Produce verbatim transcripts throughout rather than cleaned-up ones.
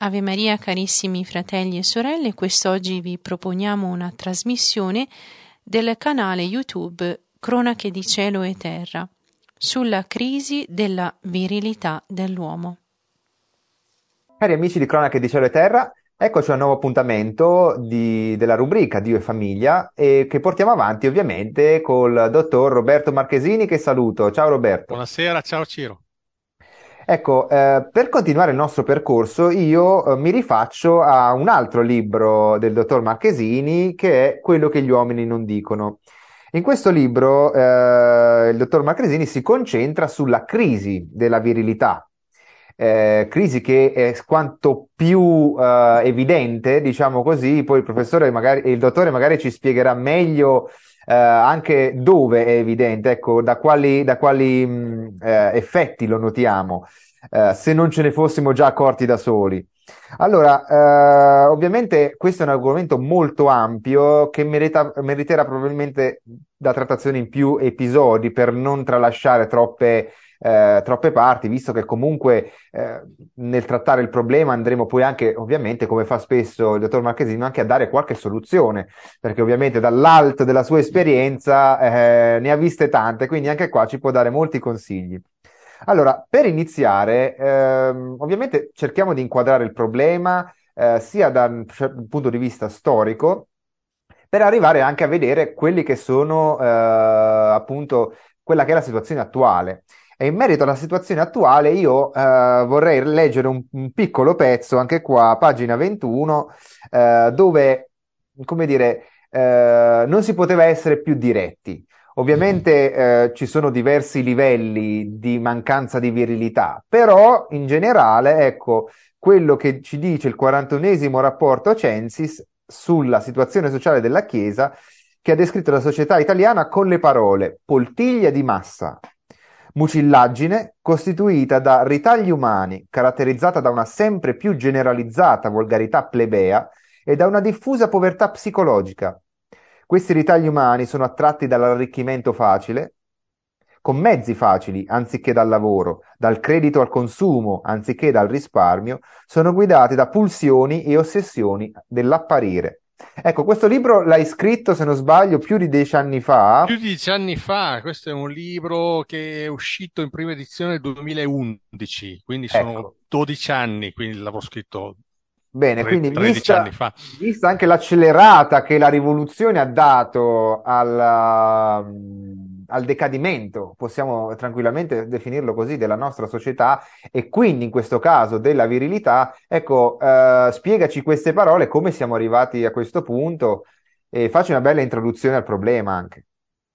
Ave Maria, carissimi fratelli e sorelle, quest'oggi vi proponiamo una trasmissione del canale YouTube Cronache di Cielo e Terra sulla crisi della virilità dell'uomo. Cari amici di Cronache di Cielo e Terra, eccoci a un nuovo appuntamento di- della rubrica Dio e Famiglia e che portiamo avanti ovviamente col dottor Roberto Marchesini, che saluto. Ciao Roberto. Buonasera, ciao Ciro. Ecco, eh, per continuare il nostro percorso io eh, mi rifaccio a un altro libro del dottor Marchesini che è Quello che gli uomini non dicono. In questo libro eh, il dottor Marchesini si concentra sulla crisi della virilità. Eh, crisi che è quanto più eh, evidente, diciamo così, poi il professore magari, il dottore magari ci spiegherà meglio eh, anche dove è evidente, ecco, da quali, da quali mh, eh, effetti lo notiamo, eh, se non ce ne fossimo già accorti da soli. Allora, eh, ovviamente questo è un argomento molto ampio che merita- meriterà probabilmente da trattazione in più episodi per non tralasciare troppe, eh, troppe parti, visto che comunque eh, nel trattare il problema andremo poi anche, ovviamente, come fa spesso il dottor Marchesino, anche a dare qualche soluzione, perché ovviamente dall'alto della sua esperienza eh, ne ha viste tante, quindi anche qua ci può dare molti consigli. Allora, per iniziare, ehm, ovviamente cerchiamo di inquadrare il problema eh, sia da un cer- punto di vista storico, per arrivare anche a vedere quelli che sono eh, appunto quella che è la situazione attuale. E in merito alla situazione attuale, io eh, vorrei leggere un, un piccolo pezzo, anche qua, pagina ventuno, eh, dove, come dire, eh, non si poteva essere più diretti. Ovviamente eh, ci sono diversi livelli di mancanza di virilità, però in generale, ecco, quello che ci dice il quarantunesimo rapporto Censis sulla situazione sociale della Chiesa, che ha descritto la società italiana con le parole poltiglia di massa, mucillaggine costituita da ritagli umani, caratterizzata da una sempre più generalizzata volgarità plebea e da una diffusa povertà psicologica. Questi ritagli umani sono attratti dall'arricchimento facile, con mezzi facili anziché dal lavoro, dal credito al consumo anziché dal risparmio, sono guidati da pulsioni e ossessioni dell'apparire. Ecco, questo libro l'hai scritto, se non sbaglio, più di dieci anni Più fa. di dieci anni fa, questo è un libro che è uscito in prima edizione nel duemilaundici, quindi sono Ecco. dodici anni, quindi l'avrò scritto Bene, tre- quindi tredici anni vista, fa. vista anche l'accelerata che la rivoluzione ha dato alla- al decadimento, possiamo tranquillamente definirlo così, della nostra società e quindi in questo caso della virilità, ecco, eh, spiegaci queste parole, come siamo arrivati a questo punto e facci una bella introduzione al problema anche.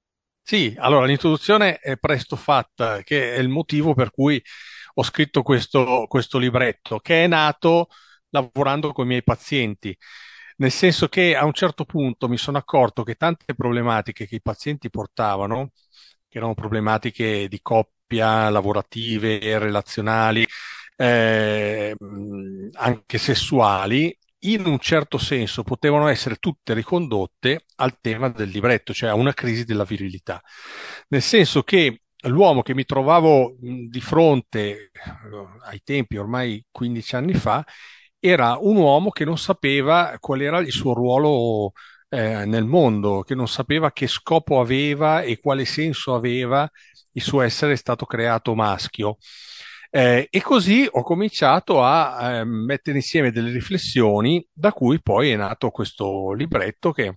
Sì, allora l'introduzione è presto fatta, che è il motivo per cui ho scritto questo, questo libretto, che è nato lavorando con i miei pazienti, nel senso che a un certo punto mi sono accorto che tante problematiche che i pazienti portavano, che erano problematiche di coppia, lavorative, relazionali, eh, anche sessuali, in un certo senso potevano essere tutte ricondotte al tema del libretto, cioè a una crisi della virilità. Nel senso che l'uomo che mi trovavo mh, di fronte eh, ai tempi, ormai quindici anni fa, era un uomo che non sapeva qual era il suo ruolo eh, nel mondo, che non sapeva che scopo aveva e quale senso aveva il suo essere stato creato maschio. Eh, e così ho cominciato a eh, mettere insieme delle riflessioni, da cui poi è nato questo libretto che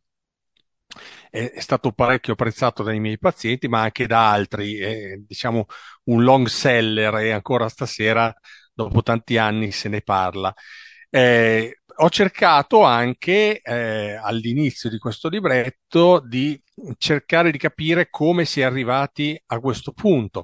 è, è stato parecchio apprezzato dai miei pazienti, ma anche da altri, è, diciamo un long seller e ancora stasera, dopo tanti anni, se ne parla. Eh, ho cercato anche eh, all'inizio di questo libretto di cercare di capire come si è arrivati a questo punto.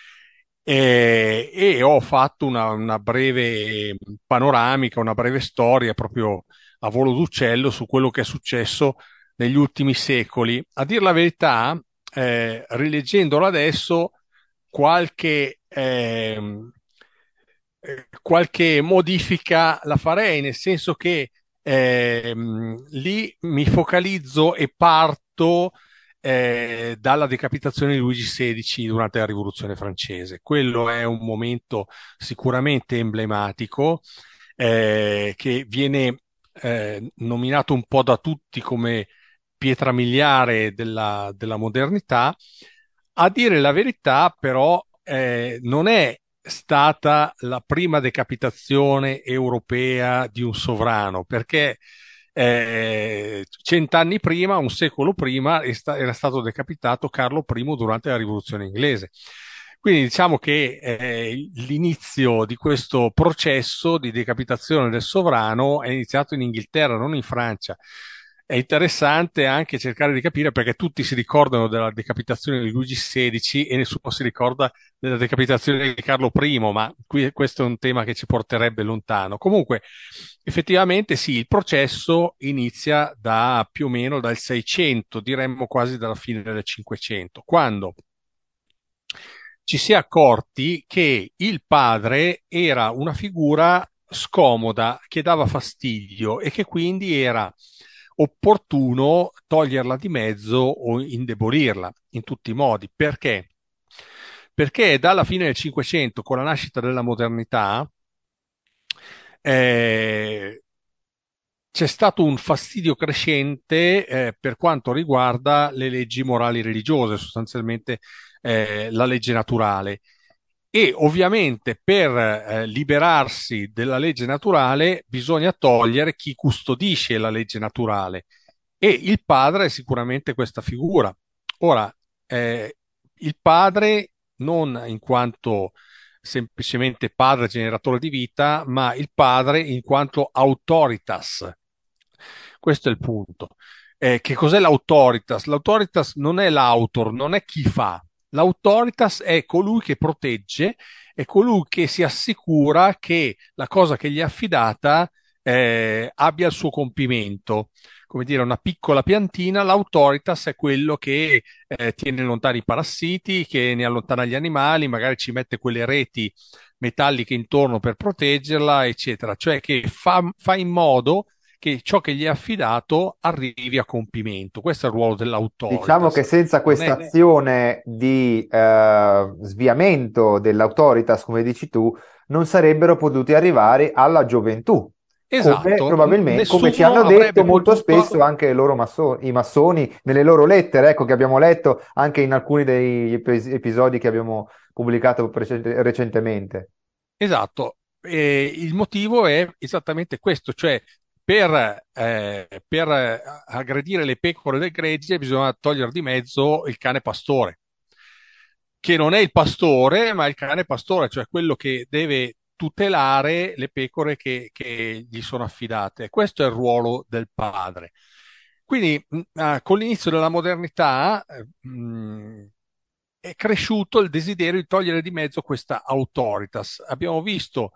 E, e ho fatto una, una breve panoramica, una breve storia proprio a volo d'uccello su quello che è successo negli ultimi secoli. A dir la verità, eh, rileggendolo adesso, qualche, ehm, eh, qualche modifica la farei, nel senso che ehm, lì mi focalizzo e parto eh, dalla decapitazione di Luigi sedicesimo durante la Rivoluzione francese. Quello è un momento sicuramente emblematico eh, che viene eh, nominato un po' da tutti come pietra miliare della, della modernità. A dire la verità, però, eh, non è stata la prima decapitazione europea di un sovrano, perché eh, cent'anni prima, un secolo prima, è sta- era stato decapitato Carlo primo durante la Rivoluzione inglese. Quindi diciamo che eh, l'inizio di questo processo di decapitazione del sovrano è iniziato in Inghilterra, non in Francia. È interessante anche cercare di capire perché tutti si ricordano della decapitazione di Luigi sedicesimo e nessuno si ricorda della decapitazione di Carlo primo, ma qui questo è un tema che ci porterebbe lontano. Comunque, effettivamente sì, il processo inizia da più o meno dal seicento, diremmo quasi dalla fine del cinquecento, quando ci si è accorti che il padre era una figura scomoda, che dava fastidio e che quindi era opportuno toglierla di mezzo o indebolirla in tutti i modi. Perché? Perché dalla fine del Cinquecento, con la nascita della modernità, eh, c'è stato un fastidio crescente eh, per quanto riguarda le leggi morali religiose, sostanzialmente eh, la legge naturale. E ovviamente per eh, liberarsi della legge naturale bisogna togliere chi custodisce la legge naturale. E il padre è sicuramente questa figura. Ora, eh, il padre non in quanto semplicemente padre generatore di vita, ma il padre in quanto autoritas. Questo è il punto. Eh, che cos'è l'autoritas? L'autoritas non è l'autor, non è chi fa. L'autoritas è colui che protegge, è colui che si assicura che la cosa che gli è affidata eh, abbia il suo compimento. Come dire, una piccola piantina, l'autoritas è quello che eh, tiene lontani i parassiti, che ne allontana gli animali, magari ci mette quelle reti metalliche intorno per proteggerla, eccetera. Cioè che fa, fa in modo che ciò che gli è affidato arrivi a compimento. Questo è il ruolo Diciamo dell'autoritas. che senza Non questa è azione di eh, sviamento dell'autoritas, come dici tu, non sarebbero potuti arrivare alla gioventù, come esatto, n- probabilmente, come ci nessuno hanno detto avrebbe molto spesso potuto. anche loro masso- i massoni nelle loro lettere, ecco, che abbiamo letto anche in alcuni degli epis- episodi che abbiamo pubblicato precede- recentemente. Esatto, e il motivo è esattamente questo, cioè per, eh, per eh, aggredire le pecore del gregge bisogna togliere di mezzo il cane pastore, che non è il pastore, ma il cane pastore, cioè quello che deve tutelare le pecore che, che gli sono affidate. Questo è il ruolo del padre. Quindi, mh, ah, con l'inizio della modernità, eh, mh, è cresciuto il desiderio di togliere di mezzo questa autoritas. Abbiamo visto,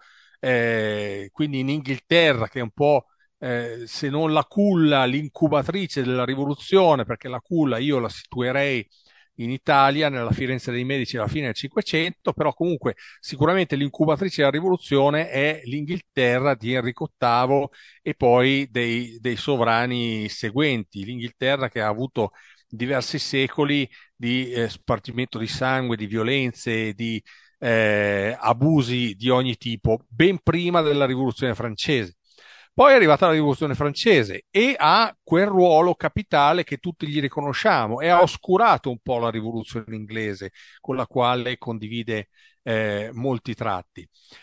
eh, quindi in Inghilterra, che è un po', eh, se non la culla, l'incubatrice della rivoluzione, perché la culla io la situerei in Italia, nella Firenze dei Medici alla fine del Cinquecento, però comunque sicuramente l'incubatrice della rivoluzione è l'Inghilterra di Enrico ottavo e poi dei, dei sovrani seguenti. L'Inghilterra che ha avuto diversi secoli di eh, spargimento di sangue, di violenze, di eh, abusi di ogni tipo, ben prima della rivoluzione francese. Poi è arrivata la rivoluzione francese e ha quel ruolo capitale che tutti gli riconosciamo e ha oscurato un po' la rivoluzione inglese con la quale condivide eh, molti tratti.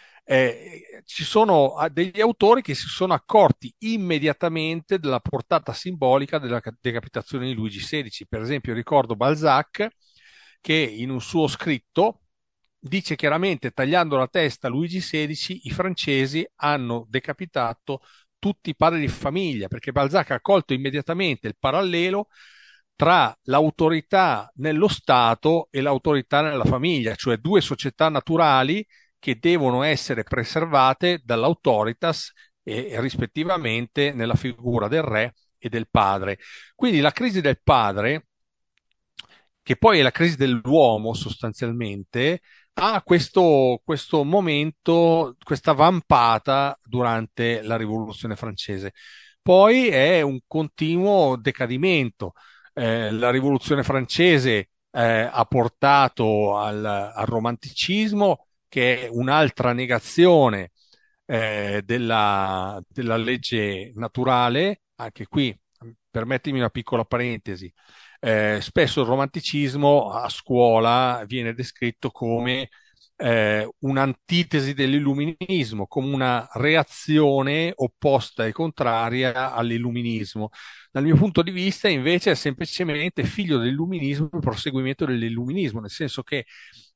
Eh, ci sono ah, degli autori che si sono accorti immediatamente della portata simbolica della ca- decapitazione di Luigi sedicesimo. Per esempio, ricordo Balzac che in un suo scritto dice chiaramente, tagliando la testa a Luigi sedicesimo, i francesi hanno decapitato tutti i padri di famiglia, perché Balzac ha colto immediatamente il parallelo tra l'autorità nello Stato e l'autorità nella famiglia, cioè due società naturali che devono essere preservate dall'autoritas e, e rispettivamente nella figura del re e del padre. Quindi la crisi del padre, che poi è la crisi dell'uomo sostanzialmente, ha questo, questo momento, questa vampata durante la Rivoluzione francese. Poi è un continuo decadimento. Eh, la Rivoluzione francese eh, ha portato al, al romanticismo, che è un'altra negazione eh, della, della legge naturale. Anche qui, permettimi una piccola parentesi. Eh, spesso il romanticismo a scuola viene descritto come eh, un'antitesi dell'illuminismo, come una reazione opposta e contraria all'illuminismo. Dal mio punto di vista, invece, è semplicemente figlio dell'illuminismo e proseguimento dell'illuminismo, nel senso che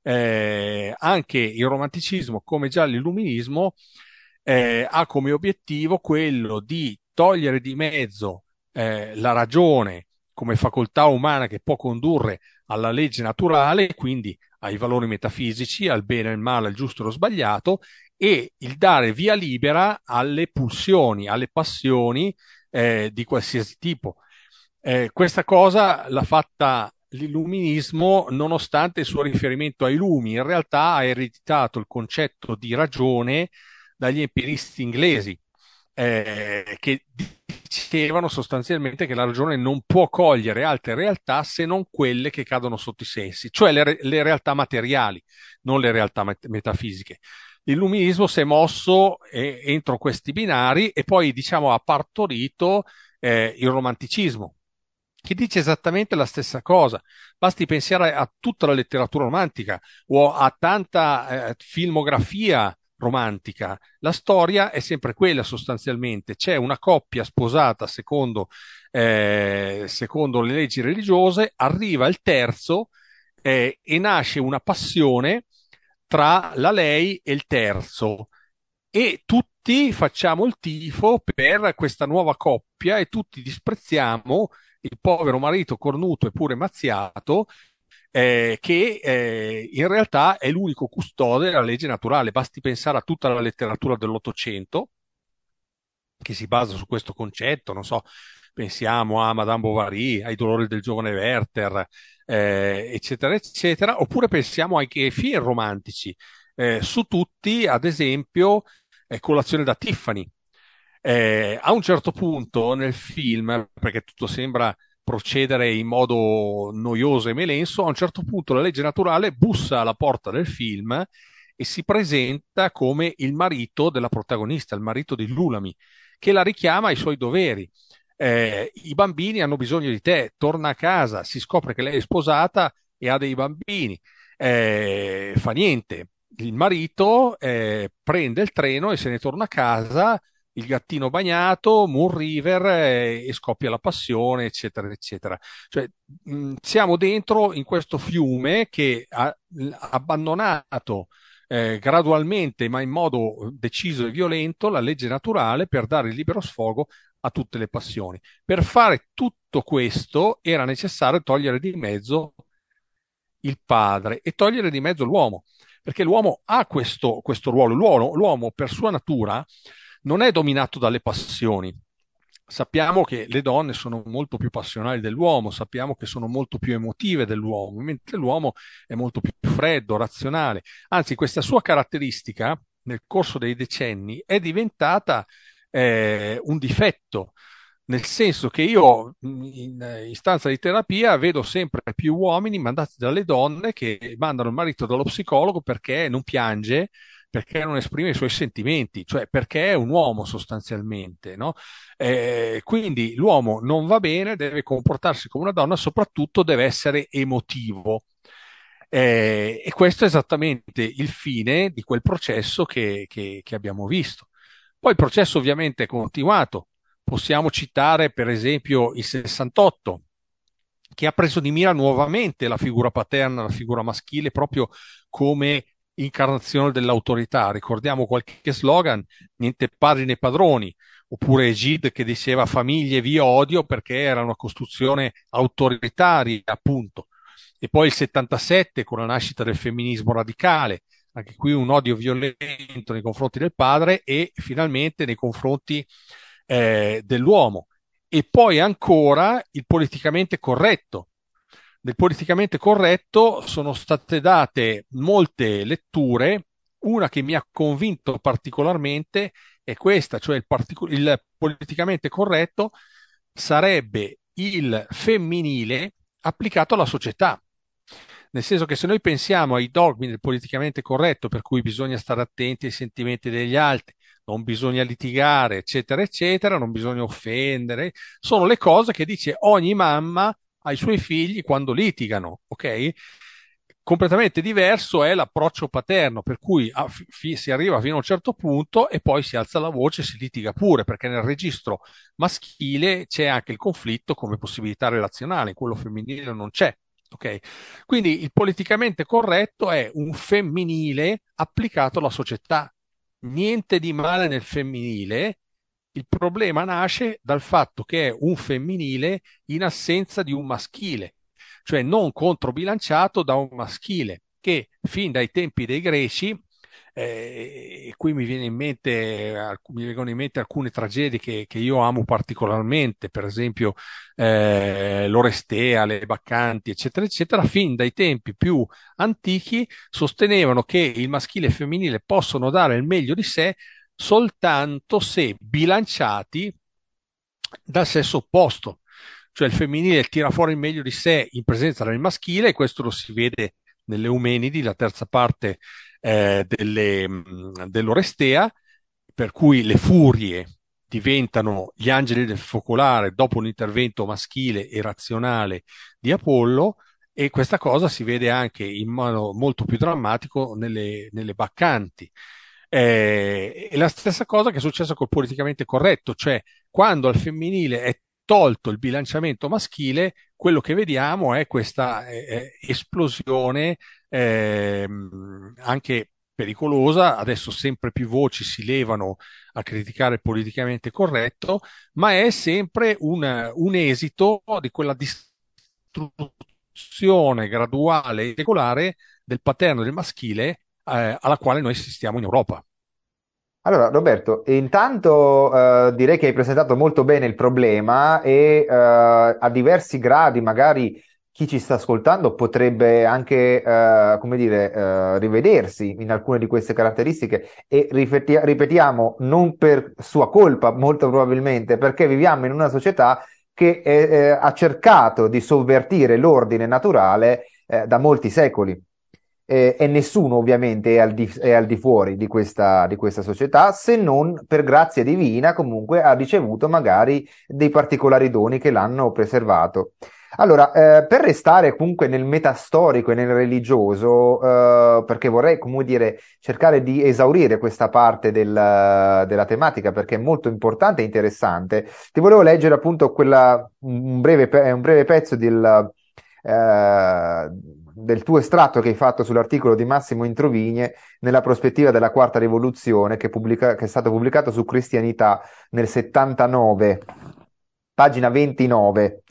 eh, anche il romanticismo, come già l'illuminismo, eh, ha come obiettivo quello di togliere di mezzo eh, la ragione come facoltà umana che può condurre alla legge naturale, quindi ai valori metafisici, al bene e al male, al giusto e allo sbagliato, e il dare via libera alle pulsioni, alle passioni eh, di qualsiasi tipo. Eh, questa cosa l'ha fatta l'illuminismo nonostante il suo riferimento ai lumi. In realtà ha ereditato il concetto di ragione dagli empiristi inglesi, eh, che dicevano sostanzialmente che la ragione non può cogliere altre realtà se non quelle che cadono sotto i sensi, cioè le, le realtà materiali, non le realtà met- metafisiche. L'illuminismo si è mosso eh, entro questi binari e poi, diciamo, ha partorito eh, il romanticismo, che dice esattamente la stessa cosa. Basti pensare a tutta la letteratura romantica o a tanta eh, filmografia romantica. La storia è sempre quella sostanzialmente. C'è una coppia sposata secondo, eh, secondo le leggi religiose, arriva il terzo eh, e nasce una passione tra la lei e il terzo e tutti facciamo il tifo per questa nuova coppia e tutti disprezziamo il povero marito cornuto e pure mazziato, eh, che eh, in realtà è l'unico custode della legge naturale. Basti pensare a tutta la letteratura dell'Ottocento che si basa su questo concetto, non so, pensiamo a Madame Bovary, ai dolori del giovane Werther, eh, eccetera, eccetera, oppure pensiamo ai film romantici, eh, su tutti, ad esempio, eh, Colazione da Tiffany. Eh, a un certo punto nel film, perché tutto sembra procedere in modo noioso e melenso, a un certo punto la legge naturale bussa alla porta del film e si presenta come il marito della protagonista, il marito di Lulami, che la richiama ai suoi doveri. Eh, I bambini hanno bisogno di te, torna a casa, si scopre che lei è sposata e ha dei bambini. Eh, fa niente. Il marito eh, prende il treno e se ne torna a casa, il gattino bagnato, Moon River eh, e scoppia la passione, eccetera, eccetera. Cioè, mh, siamo dentro in questo fiume che ha abbandonato eh, gradualmente, ma in modo deciso e violento, la legge naturale per dare il libero sfogo a tutte le passioni. Per fare tutto questo era necessario togliere di mezzo il padre e togliere di mezzo l'uomo, perché l'uomo ha questo, questo ruolo. L'uomo, l'uomo per sua natura non è dominato dalle passioni. Sappiamo che le donne sono molto più passionali dell'uomo, sappiamo che sono molto più emotive dell'uomo, mentre l'uomo è molto più freddo, razionale. Anzi, questa sua caratteristica nel corso dei decenni è diventata eh, un difetto, nel senso che io in, in stanza di terapia vedo sempre più uomini mandati dalle donne che mandano il marito dallo psicologo perché non piange, perché non esprime i suoi sentimenti, cioè perché è un uomo sostanzialmente, no? Eh, quindi l'uomo non va bene, deve comportarsi come una donna, soprattutto deve essere emotivo. Eh, e questo è esattamente il fine di quel processo che, che, che abbiamo visto. Poi il processo ovviamente è continuato. Possiamo citare per esempio il sessantotto, che ha preso di mira nuovamente la figura paterna, la figura maschile, proprio come incarnazione dell'autorità. Ricordiamo qualche slogan: niente padri né padroni, oppure Gide che diceva famiglie via odio, perché era una costruzione autoritaria, appunto. E poi il settantasette con la nascita del femminismo radicale, anche qui un odio violento nei confronti del padre e finalmente nei confronti eh, dell'uomo. E poi ancora il politicamente corretto. Del politicamente corretto sono state date molte letture. Una che mi ha convinto particolarmente è questa, cioè il, partico- il politicamente corretto sarebbe il femminile applicato alla società. Nel senso che se noi pensiamo ai dogmi del politicamente corretto, per cui bisogna stare attenti ai sentimenti degli altri, non bisogna litigare, eccetera, eccetera, non bisogna offendere. Sono le cose che dice ogni mamma ai suoi figli quando litigano, ok? Completamente diverso è l'approccio paterno, per cui a- fi- si arriva fino a un certo punto e poi si alza la voce e si litiga pure, perché nel registro maschile c'è anche il conflitto come possibilità relazionale, in quello femminile non c'è. Ok? Quindi il politicamente corretto è un femminile applicato alla società. Niente di male nel femminile. Il problema nasce dal fatto che è un femminile in assenza di un maschile, cioè non controbilanciato da un maschile che fin dai tempi dei Greci, eh, e qui mi viene in mente, alc- mi vengono in mente alcune tragedie che, che io amo particolarmente, per esempio eh, l'Orestea, le Baccanti, eccetera, eccetera, fin dai tempi più antichi sostenevano che il maschile e il femminile possono dare il meglio di sé soltanto se bilanciati dal sesso opposto, cioè il femminile tira fuori il meglio di sé in presenza del maschile, e questo lo si vede nelle Eumenidi, la terza parte eh, delle, mh, dell'Orestea, per cui le furie diventano gli angeli del focolare dopo un intervento maschile e razionale di Apollo, e questa cosa si vede anche in modo molto più drammatico nelle, nelle Baccanti. Eh, e la stessa cosa che è successa col politicamente corretto, cioè quando al femminile è tolto il bilanciamento maschile, quello che vediamo è questa eh, eh, esplosione ehm, anche pericolosa. Adesso sempre più voci si levano a criticare il politicamente corretto, ma è sempre un, un esito di quella distruzione graduale e regolare del paterno del maschile eh, alla quale noi assistiamo in Europa. Allora, Roberto, intanto eh, direi che hai presentato molto bene il problema e eh, a diversi gradi magari chi ci sta ascoltando potrebbe anche, eh, come dire, eh, rivedersi in alcune di queste caratteristiche e ripeti- ripetiamo, non per sua colpa, molto probabilmente, perché viviamo in una società che eh, eh, ha cercato di sovvertire l'ordine naturale eh, da molti secoli eh, e nessuno ovviamente è al di, è al di fuori di questa, di questa società, se non per grazia divina comunque ha ricevuto magari dei particolari doni che l'hanno preservato. Allora, eh, per restare comunque nel metastorico e nel religioso, eh, perché vorrei, come dire, cercare di esaurire questa parte del- della tematica perché è molto importante e interessante, ti volevo leggere appunto quella, un breve, pe- un breve pezzo del, eh, del tuo estratto che hai fatto sull'articolo di Massimo Introvigne nella prospettiva della quarta rivoluzione che, pubblica- che è stato pubblicato su Cristianità nel settantanove, pagina ventinove.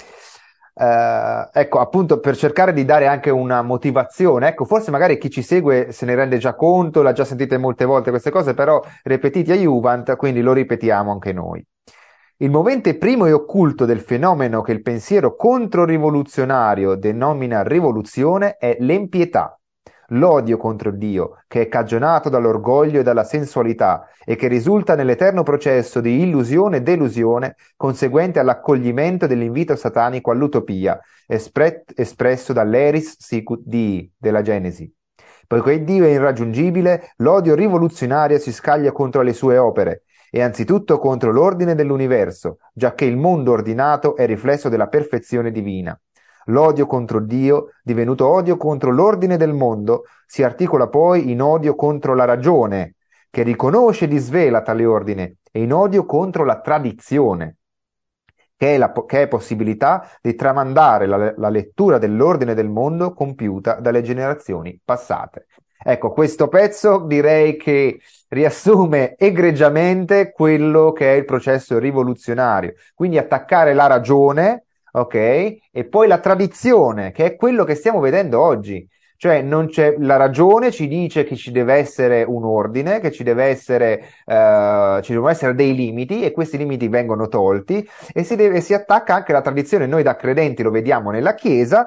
Eh, ecco, appunto per cercare di dare anche una motivazione, ecco, forse magari chi ci segue se ne rende già conto, l'ha già sentite molte volte queste cose, però repetiti a Juvent, quindi lo ripetiamo anche noi. Il movente primo e occulto del fenomeno che il pensiero controrivoluzionario denomina rivoluzione è l'empietà, l'odio contro Dio, che è cagionato dall'orgoglio e dalla sensualità e che risulta nell'eterno processo di illusione e delusione conseguente all'accoglimento dell'invito satanico all'utopia, espre- espresso dall'eris sicut Dii della Genesi. Poiché Dio è irraggiungibile, l'odio rivoluzionario si scaglia contro le sue opere e anzitutto contro l'ordine dell'universo, giacché il mondo ordinato è riflesso della perfezione divina. L'odio contro Dio, divenuto odio contro l'ordine del mondo, si articola poi in odio contro la ragione, che riconosce e disvela tale ordine, e in odio contro la tradizione, che è, la, che è possibilità di tramandare la, la lettura dell'ordine del mondo compiuta dalle generazioni passate. Ecco, questo pezzo direi che riassume egregiamente quello che è il processo rivoluzionario. Quindi attaccare la ragione, ok? E poi la tradizione, che è quello che stiamo vedendo oggi. Cioè, non c'è, la ragione ci dice che ci deve essere un ordine, che ci deve essere, eh, ci devono essere dei limiti e questi limiti vengono tolti e si, deve, si attacca anche la tradizione. Noi da credenti lo vediamo nella Chiesa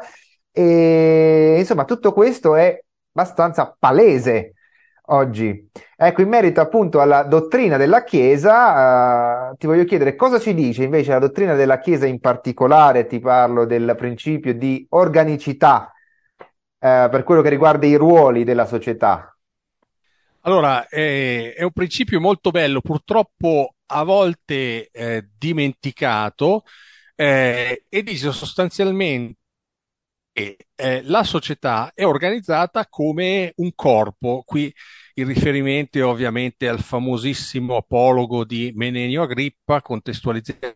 e insomma tutto questo è abbastanza palese oggi. Ecco, in merito appunto alla dottrina della Chiesa, eh, ti voglio chiedere cosa ci dice invece la dottrina della Chiesa in particolare, ti parlo del principio di organicità, eh, per quello che riguarda i ruoli della società. Allora, eh, è un principio molto bello, purtroppo a volte eh, dimenticato, eh, e dice sostanzialmente che eh, la società è organizzata come un corpo. Qui il riferimento è ovviamente al famosissimo apologo di Menenio Agrippa, contestualizziamo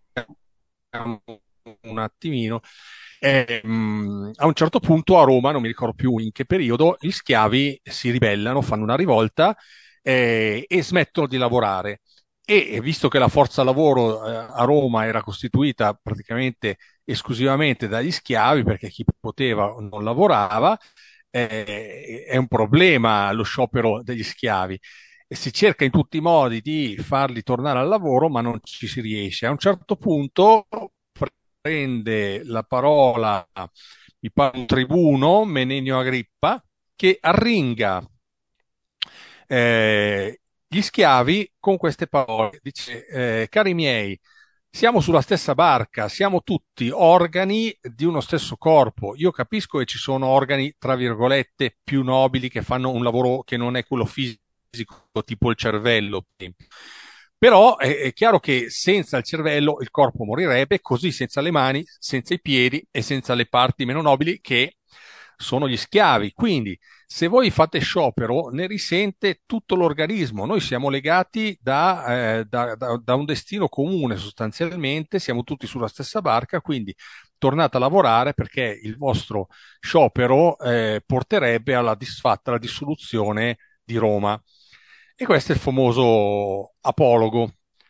un attimino. Eh, mh, a un certo punto a Roma, non mi ricordo più in che periodo, gli schiavi si ribellano, fanno una rivolta eh, e smettono di lavorare. E visto che la forza lavoro eh, a Roma era costituita praticamente esclusivamente dagli schiavi, perché chi poteva non lavorava, eh, è un problema lo sciopero degli schiavi. E si cerca in tutti i modi di farli tornare al lavoro, ma non ci si riesce. A un certo punto prende la parola, mi pare un tribuno, Menenio Agrippa, che arringa eh, gli schiavi con queste parole. Dice, eh, cari miei, siamo sulla stessa barca, siamo tutti organi di uno stesso corpo. Io capisco che ci sono organi, tra virgolette, più nobili che fanno un lavoro che non è quello fisico, tipo il cervello, per esempio. Però è, è chiaro che senza il cervello il corpo morirebbe, così senza le mani, senza i piedi e senza le parti meno nobili che sono gli schiavi. Quindi, se voi fate sciopero, ne risente tutto l'organismo. Noi siamo legati da, eh, da, da, da un destino comune sostanzialmente, siamo tutti sulla stessa barca, quindi tornate a lavorare perché il vostro sciopero eh, porterebbe alla disfatta, alla dissoluzione di Roma. E questo è il famoso apologo.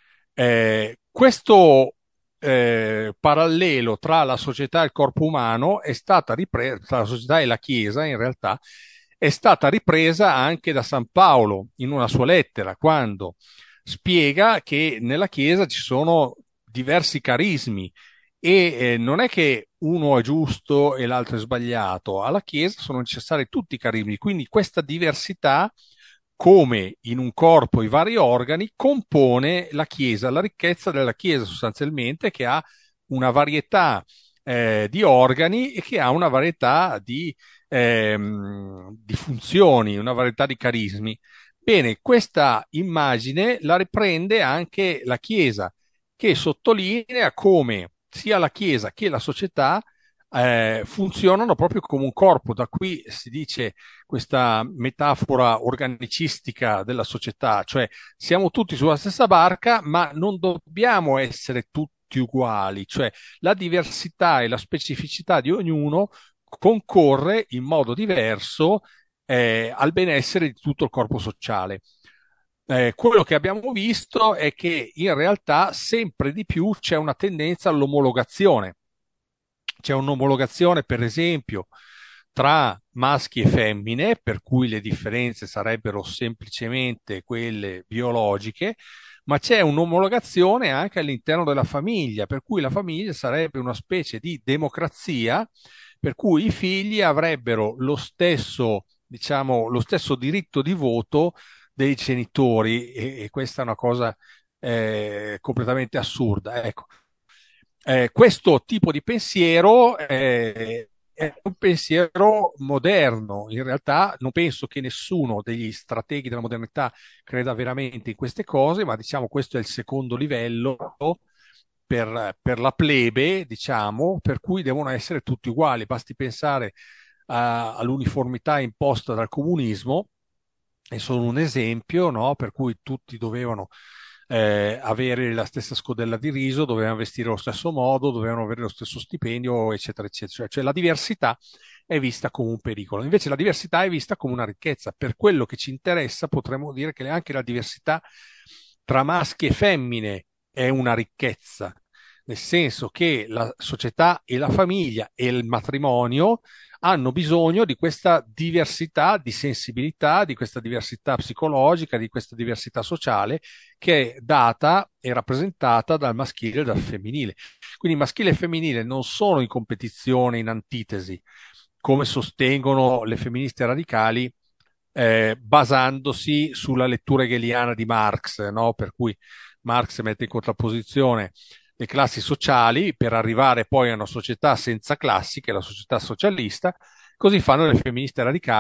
Eh, questo eh, parallelo tra la società e il corpo umano è stata ripresa, tra la società e la Chiesa in realtà, è stata ripresa anche da San Paolo in una sua lettera, quando spiega che nella Chiesa ci sono diversi carismi e eh, non è che uno è giusto e l'altro è sbagliato, alla Chiesa sono necessari tutti i carismi, quindi questa diversità, come in un corpo i vari organi, compone la Chiesa, la ricchezza della Chiesa sostanzialmente, che ha una varietà eh, di organi e che ha una varietà di, ehm, di funzioni, una varietà di carismi. Bene, questa immagine la riprende anche la Chiesa, che sottolinea come sia la Chiesa che la società eh, funzionano proprio come un corpo. Da qui si dice questa metafora organicistica della società, cioè siamo tutti sulla stessa barca, ma non dobbiamo essere tutti uguali, cioè la diversità e la specificità di ognuno concorre in modo diverso eh, al benessere di tutto il corpo sociale. Eh, quello che abbiamo visto è che in realtà sempre di più c'è una tendenza all'omologazione. C'è un'omologazione, per esempio, tra maschi e femmine, per cui le differenze sarebbero semplicemente quelle biologiche, ma c'è un'omologazione anche all'interno della famiglia, per cui la famiglia sarebbe una specie di democrazia, per cui i figli avrebbero lo stesso, diciamo, lo stesso diritto di voto dei genitori, e, e questa è una cosa eh, completamente assurda. Ecco. Eh, questo tipo di pensiero eh, è un pensiero moderno. In realtà non penso che nessuno degli strateghi della modernità creda veramente in queste cose, ma diciamo questo è il secondo livello per, per la plebe, diciamo, per cui devono essere tutti uguali. Basti pensare a- all'uniformità imposta dal comunismo, e sono un esempio, no? Per cui tutti dovevano eh, avere la stessa scodella di riso, dovevano vestire allo stesso modo, dovevano avere lo stesso stipendio, eccetera, eccetera. Cioè, cioè la diversità è vista come un pericolo, invece la diversità è vista come una ricchezza. Per quello che ci interessa, potremmo dire che anche la diversità tra maschi e femmine è una ricchezza, nel senso che la società e la famiglia e il matrimonio hanno bisogno di questa diversità di sensibilità, di questa diversità psicologica, di questa diversità sociale che è data e rappresentata dal maschile e dal femminile. Quindi maschile e femminile non sono in competizione, in antitesi, come sostengono le femministe radicali, eh, basandosi sulla lettura hegeliana di Marx, no? Per cui Marx mette in contrapposizione le classi sociali per arrivare poi a una società senza classi, che è la società socialista. Così fanno le femministe radicali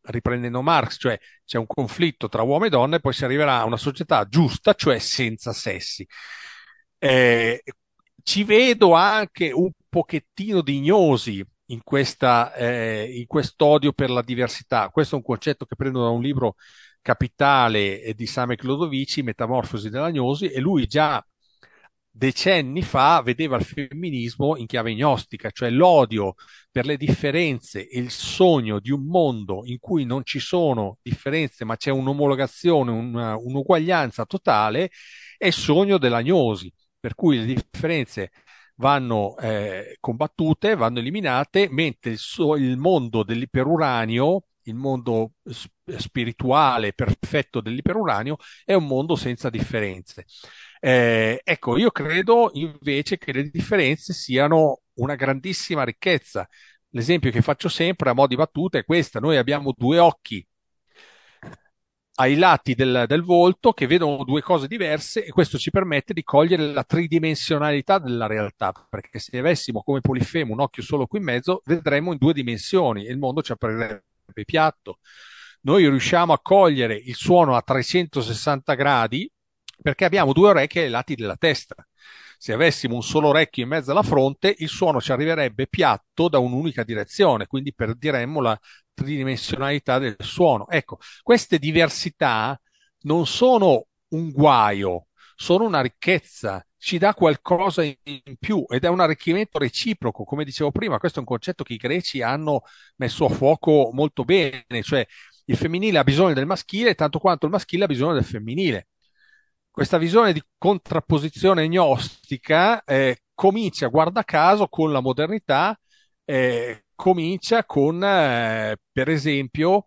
riprendendo Marx, cioè c'è un conflitto tra uomo e donna e poi si arriverà a una società giusta, cioè senza sessi. Eh, Ci vedo anche un pochettino di gnosi in questa, eh, in quest'odio per la diversità. Questo è un concetto che prendo da un libro capitale eh, di Same Clodovici, Metamorfosi della gnosi, e lui già decenni fa vedeva il femminismo in chiave gnostica, cioè l'odio per le differenze e il sogno di un mondo in cui non ci sono differenze, ma c'è un'omologazione, una, un'uguaglianza totale, è il sogno della gnosi, per cui le differenze vanno eh, combattute, vanno eliminate, mentre il, so- il mondo dell'iperuranio, il mondo sp- spirituale perfetto dell'iperuranio, è un mondo senza differenze. Eh, ecco, io credo invece che le differenze siano una grandissima ricchezza. L'esempio che faccio sempre a mo' di battuta è questa: noi abbiamo due occhi ai lati del, del volto che vedono due cose diverse, e questo ci permette di cogliere la tridimensionalità della realtà, perché se avessimo come Polifemo un occhio solo qui in mezzo, vedremmo in due dimensioni e il mondo ci apparirebbe piatto. Noi riusciamo a cogliere il suono a trecentosessanta gradi perché abbiamo due orecchie ai lati della testa. Se avessimo un solo orecchio in mezzo alla fronte, il suono ci arriverebbe piatto da un'unica direzione, quindi perdiremmo la tridimensionalità del suono. Ecco, queste diversità non sono un guaio, sono una ricchezza, ci dà qualcosa in più ed è un arricchimento reciproco, come dicevo prima. Questo è un concetto che i greci hanno messo a fuoco molto bene, cioè il femminile ha bisogno del maschile tanto quanto il maschile ha bisogno del femminile. Questa visione di contrapposizione gnostica eh, comincia, guarda caso, con la modernità, eh, comincia con, eh, per esempio,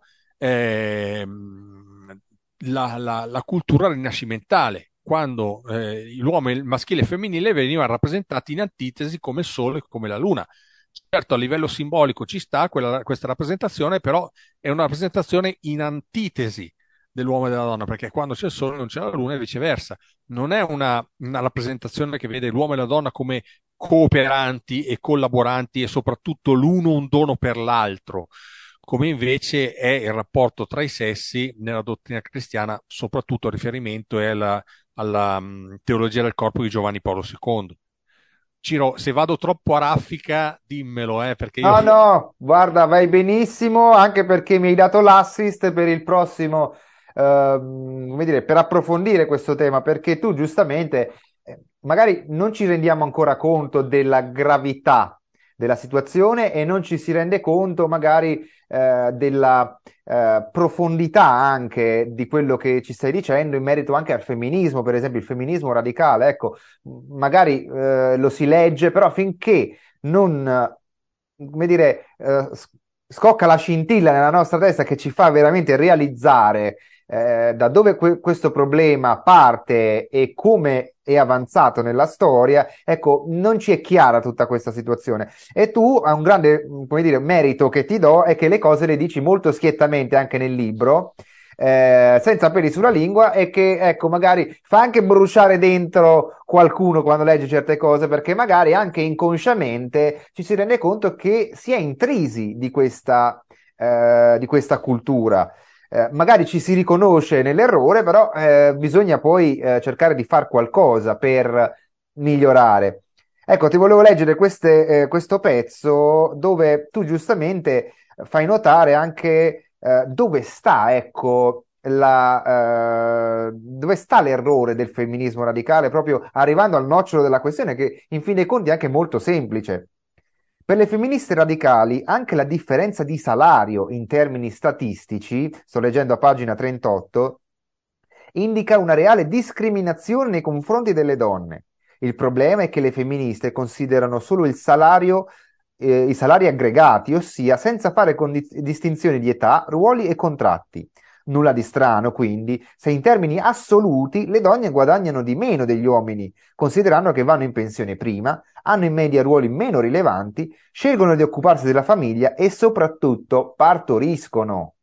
ehm, la, la- la cultura rinascimentale, quando eh, l'uomo, il maschile e il femminile venivano rappresentati in antitesi come il sole e come la luna. Certo, a livello simbolico ci sta quella- questa rappresentazione, però è una rappresentazione in antitesi dell'uomo e della donna, perché quando c'è il sole non c'è la luna e viceversa. Non è una, una rappresentazione che vede l'uomo e la donna come cooperanti e collaboranti e soprattutto l'uno un dono per l'altro, come invece è il rapporto tra i sessi nella dottrina cristiana, soprattutto a riferimento è alla, alla mh, teologia del corpo di Giovanni Paolo secondo. Ciro, se vado troppo a raffica, dimmelo, eh, perché io... No, no, guarda, vai benissimo, anche perché mi hai dato l'assist per il prossimo, ehm, come dire, per approfondire questo tema, perché tu giustamente, eh, magari non ci rendiamo ancora conto della gravità della situazione e non ci si rende conto magari, eh, della, eh, profondità anche di quello che ci stai dicendo in merito anche al femminismo, per esempio il femminismo radicale, ecco, magari, eh, lo si legge, però finché non, eh, come dire, eh, s- scocca la scintilla nella nostra testa che ci fa veramente realizzare eh, da dove que- questo problema parte e come è avanzato nella storia, ecco, non ci è chiara tutta questa situazione. E tu hai un grande, mh, come dire, merito che ti do è che le cose le dici molto schiettamente anche nel libro, eh, senza peli sulla lingua e che, ecco, magari fa anche bruciare dentro qualcuno quando legge certe cose, perché magari anche inconsciamente ci si rende conto che si è intrisi di questa, eh, di questa cultura. Eh, magari ci si riconosce nell'errore, però eh, bisogna poi eh, cercare di fare qualcosa per migliorare. Ecco, ti volevo leggere queste, eh, questo pezzo dove tu giustamente fai notare anche eh, dove sta, ecco, la, eh, dove sta l'errore del femminismo radicale, proprio arrivando al nocciolo della questione, che in fin dei conti è anche molto semplice. Per le femministe radicali, anche la differenza di salario in termini statistici, sto leggendo a pagina trentotto, indica una reale discriminazione nei confronti delle donne. Il problema è che le femministe considerano solo il salario, eh, i salari aggregati, ossia senza fare condi- distinzioni di età, ruoli e contratti. Nulla di strano, quindi, se in termini assoluti le donne guadagnano di meno degli uomini, considerando che vanno in pensione prima, hanno in media ruoli meno rilevanti, scelgono di occuparsi della famiglia e soprattutto partoriscono.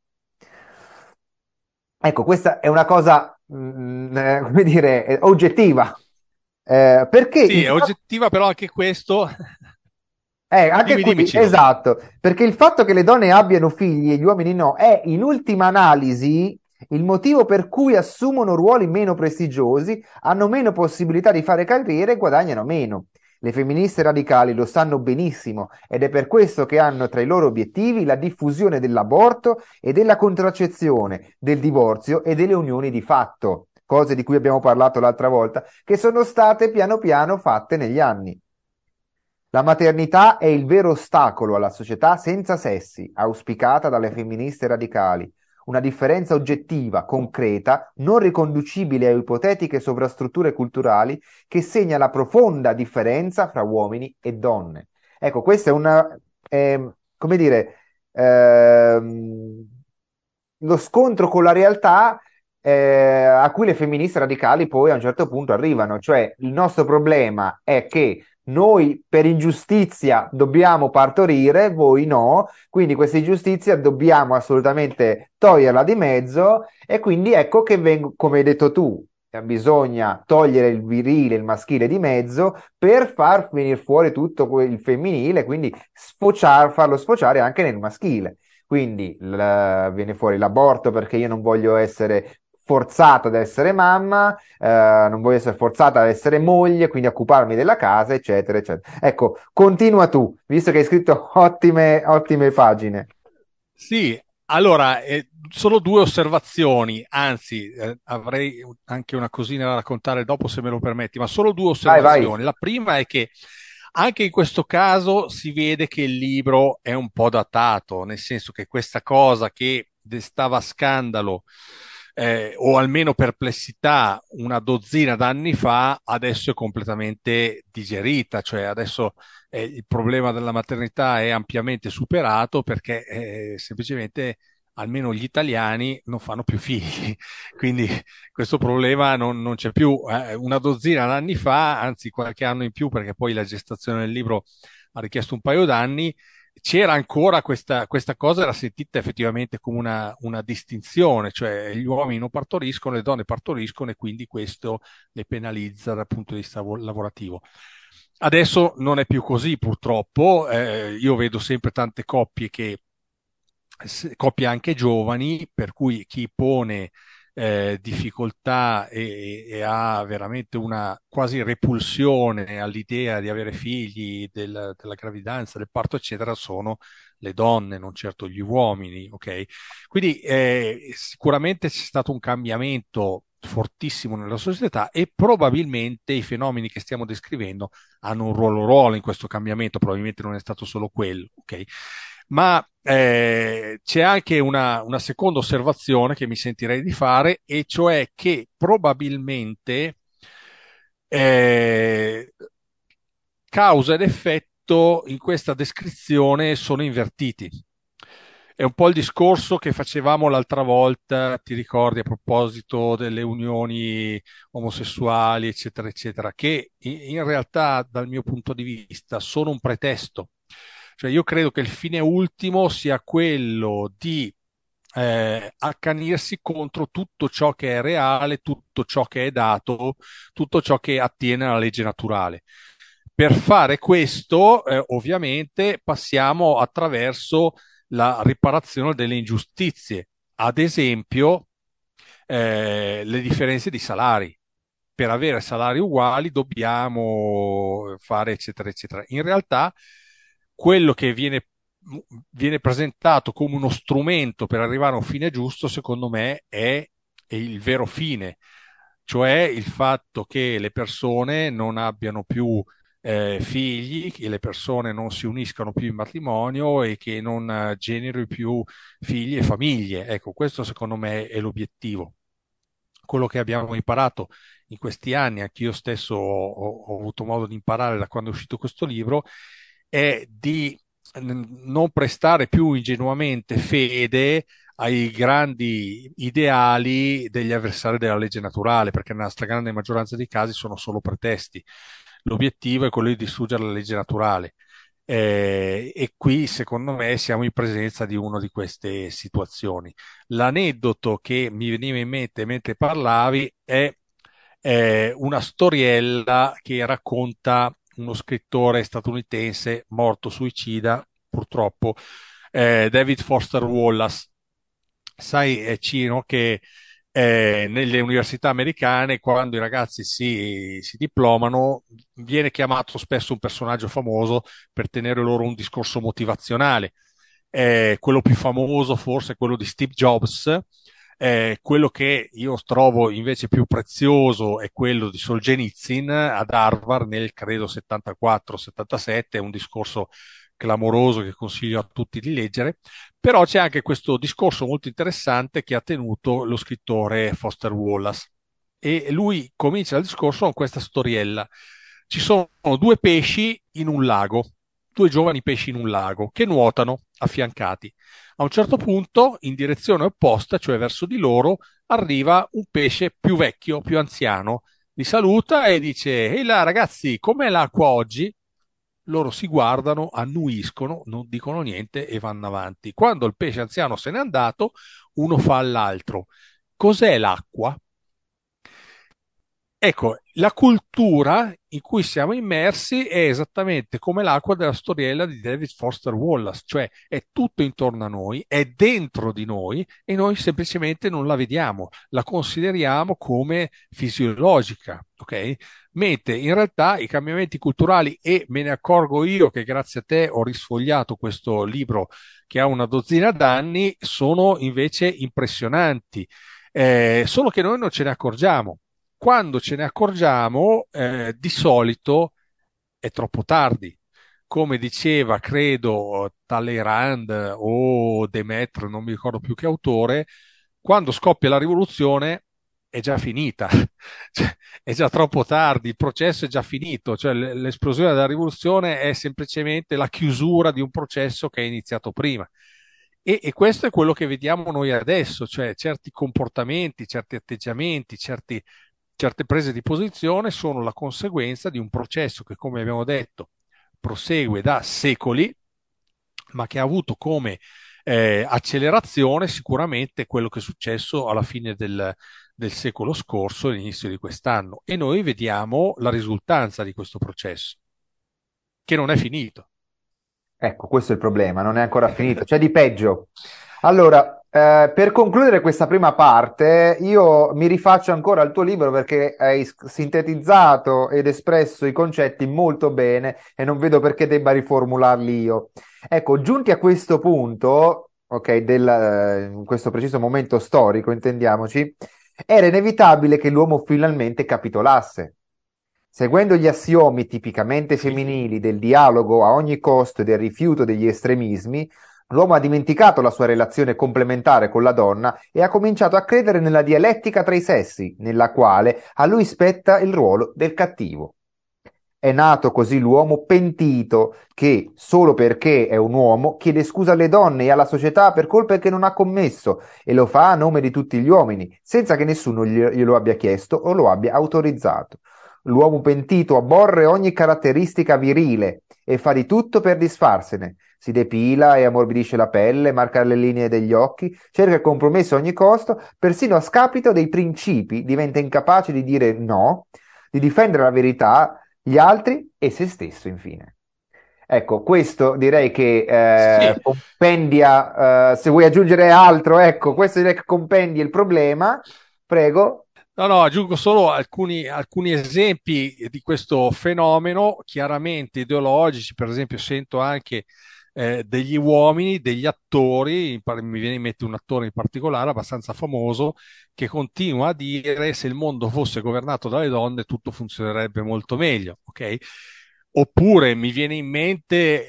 Ecco, questa è una cosa, mm, eh, come dire, eh, oggettiva. Eh, perché Sì, il è fatto... oggettiva, però anche questo Eh, anche Dimmi, dimmi, qui, Ciro. esatto, perché il fatto che le donne abbiano figli e gli uomini no è in ultima analisi il motivo per cui assumono ruoli meno prestigiosi, hanno meno possibilità di fare carriera e guadagnano meno. Le femministe radicali lo sanno benissimo ed è per questo che hanno tra i loro obiettivi la diffusione dell'aborto e della contraccezione, del divorzio e delle unioni di fatto, cose di cui abbiamo parlato l'altra volta, che sono state piano piano fatte negli anni. La maternità è il vero ostacolo alla società senza sessi, auspicata dalle femministe radicali. Una differenza oggettiva, concreta, non riconducibile a ipotetiche sovrastrutture culturali, che segna la profonda differenza fra uomini e donne. Ecco, questo è una, ehm, come dire, ehm, lo scontro con la realtà eh, a cui le femministe radicali poi a un certo punto arrivano, cioè il nostro problema è che noi per ingiustizia dobbiamo partorire, voi no, quindi questa ingiustizia dobbiamo assolutamente toglierla di mezzo e quindi ecco che vengo, come hai detto tu, eh, bisogna togliere il virile, il maschile di mezzo per far venire fuori tutto que- il femminile, quindi sfociar- farlo sfociare anche nel maschile. Quindi l- viene fuori l'aborto perché io non voglio essere forzata ad essere mamma, eh, non voglio essere forzata ad essere moglie, quindi occuparmi della casa, eccetera, eccetera. Ecco, continua tu, visto che hai scritto ottime, ottime pagine. Sì, allora, eh, solo due osservazioni, anzi, eh, avrei anche una cosina da raccontare dopo se me lo permetti, ma solo due Vai, vai. osservazioni. La prima è che anche in questo caso si vede che il libro è un po' datato, nel senso che questa cosa che destava scandalo, eh, o almeno perplessità una dozzina d'anni fa, adesso è completamente digerita, cioè adesso eh, il problema della maternità è ampiamente superato perché eh, semplicemente almeno gli italiani non fanno più figli, quindi questo problema non, non c'è più. Eh, una dozzina d'anni fa, anzi qualche anno in più, perché poi la gestazione del libro ha richiesto un paio d'anni, c'era ancora questa, questa cosa, era sentita effettivamente come una, una distinzione, cioè gli uomini non partoriscono, le donne partoriscono e quindi questo le penalizza dal punto di vista lavorativo. Adesso non è più così, purtroppo. Eh, io vedo sempre tante coppie che, coppie anche giovani, per cui chi pone eh, difficoltà e, e ha veramente una quasi repulsione all'idea di avere figli, del- della gravidanza, del parto, eccetera, sono le donne, non certo gli uomini, ok? Quindi eh, sicuramente c'è stato un cambiamento fortissimo nella società e probabilmente i fenomeni che stiamo descrivendo hanno un ruolo, ruolo in questo cambiamento, probabilmente non è stato solo quello, ok? Ma eh, c'è anche una, una seconda osservazione che mi sentirei di fare, e cioè che probabilmente eh, causa ed effetto in questa descrizione sono invertiti. È un po' il discorso che facevamo l'altra volta, ti ricordi, a proposito delle unioni omosessuali, eccetera, eccetera, che in in realtà, dal mio punto di vista, sono un pretesto. Cioè, io credo che il fine ultimo sia quello di eh, accanirsi contro tutto ciò che è reale, tutto ciò che è dato, tutto ciò che attiene alla legge naturale. Per fare questo, eh, ovviamente, passiamo attraverso la riparazione delle ingiustizie, ad esempio, eh, le differenze di salari. Per avere salari uguali dobbiamo fare eccetera, eccetera. In realtà, quello che viene, viene presentato come uno strumento per arrivare a un fine giusto, secondo me, è, è il vero fine, cioè il fatto che le persone non abbiano più eh, figli, che le persone non si uniscano più in matrimonio e che non eh, generino più figli e famiglie. Ecco, questo secondo me è l'obiettivo. Quello che abbiamo imparato in questi anni, anche io stesso ho, ho avuto modo di imparare da quando è uscito questo libro, è di n- non prestare più ingenuamente fede ai grandi ideali degli avversari della legge naturale, perché nella stragrande maggioranza dei casi sono solo pretesti. L'obiettivo è quello di distruggere la legge naturale. Eh, e qui, secondo me, siamo in presenza di una di queste situazioni. L'aneddoto che mi veniva in mente mentre parlavi è eh, una storiella che racconta uno scrittore statunitense morto suicida, purtroppo, eh, David Foster Wallace. Sai, eh, Cino, che eh, nelle università americane, quando i ragazzi si, si diplomano, viene chiamato spesso un personaggio famoso per tenere loro un discorso motivazionale. Eh, quello più famoso forse è quello di Steve Jobs. Eh, quello che io trovo invece più prezioso è quello di Solzhenitsyn ad Harvard nel credo settantaquattro settantasette, è un discorso clamoroso che consiglio a tutti di leggere. Però c'è anche questo discorso molto interessante che ha tenuto lo scrittore Foster Wallace. E lui comincia il discorso con questa storiella. Ci sono due pesci in un lago, due giovani pesci in un lago che nuotano affiancati. A un certo punto, in direzione opposta, cioè verso di loro, arriva un pesce più vecchio, più anziano. Li saluta e dice: Ehi là, ragazzi, com'è l'acqua oggi? Loro si guardano, annuiscono, non dicono niente e vanno avanti. Quando il pesce anziano se n'è andato, uno fa all'altro: Cos'è l'acqua? Ecco, la cultura in cui siamo immersi è esattamente come l'acqua della storiella di David Foster Wallace, cioè è tutto intorno a noi, è dentro di noi e noi semplicemente non la vediamo, la consideriamo come fisiologica, ok? Mentre in realtà i cambiamenti culturali, e me ne accorgo io che grazie a te ho risfogliato questo libro che ha una dozzina d'anni, sono invece impressionanti, eh, solo che noi non ce ne accorgiamo. Quando ce ne accorgiamo, eh, di solito è troppo tardi. Come diceva, credo, Talleyrand o Demetrio, non mi ricordo più che autore, quando scoppia la rivoluzione è già finita, cioè, è già troppo tardi, il processo è già finito, cioè l- l'esplosione della rivoluzione è semplicemente la chiusura di un processo che è iniziato prima. E, e questo è quello che vediamo noi adesso, cioè certi comportamenti, certi atteggiamenti, certi certe prese di posizione sono la conseguenza di un processo che, come abbiamo detto, prosegue da secoli, ma che ha avuto come eh, accelerazione sicuramente quello che è successo alla fine del, del secolo scorso e all'inizio di quest'anno. E noi vediamo la risultanza di questo processo, che non è finito. Ecco, questo è il problema, non è ancora finito, c'è di peggio. Allora, eh, per concludere questa prima parte, io mi rifaccio ancora al tuo libro perché hai s- sintetizzato ed espresso i concetti molto bene e non vedo perché debba riformularli io. Ecco, giunti a questo punto, ok, del, eh, in questo preciso momento storico, intendiamoci, era inevitabile che l'uomo finalmente capitolasse. Seguendo gli assiomi tipicamente Sì. femminili del dialogo a ogni costo e del rifiuto degli estremismi, l'uomo ha dimenticato la sua relazione complementare con la donna e ha cominciato a credere nella dialettica tra i sessi, nella quale a lui spetta il ruolo del cattivo. È nato così l'uomo pentito che, solo perché è un uomo, chiede scusa alle donne e alla società per colpe che non ha commesso e lo fa a nome di tutti gli uomini, senza che nessuno glielo abbia chiesto o lo abbia autorizzato. L'uomo pentito aborre ogni caratteristica virile e fa di tutto per disfarsene. Si depila e ammorbidisce la pelle, marca le linee degli occhi, cerca il compromesso a ogni costo, persino a scapito dei principi diventa incapace di dire no, di difendere la verità, gli altri e se stesso, infine. Ecco, questo direi che Sì, eh, compendia, eh, se vuoi aggiungere altro, ecco, questo direi che compendia il problema. Prego. no, no, aggiungo solo alcuni, alcuni esempi di questo fenomeno, chiaramente ideologici. Per esempio, sento anche eh, degli uomini, degli attori, in par- mi viene in mente un attore in particolare abbastanza famoso, che continua a dire: se il mondo fosse governato dalle donne tutto funzionerebbe molto meglio, ok? Oppure mi viene in mente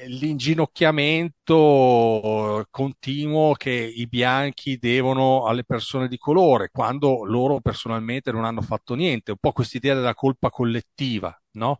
l'inginocchiamento continuo che i bianchi devono alle persone di colore, quando loro personalmente non hanno fatto niente. Un po' quest'idea della colpa collettiva, no?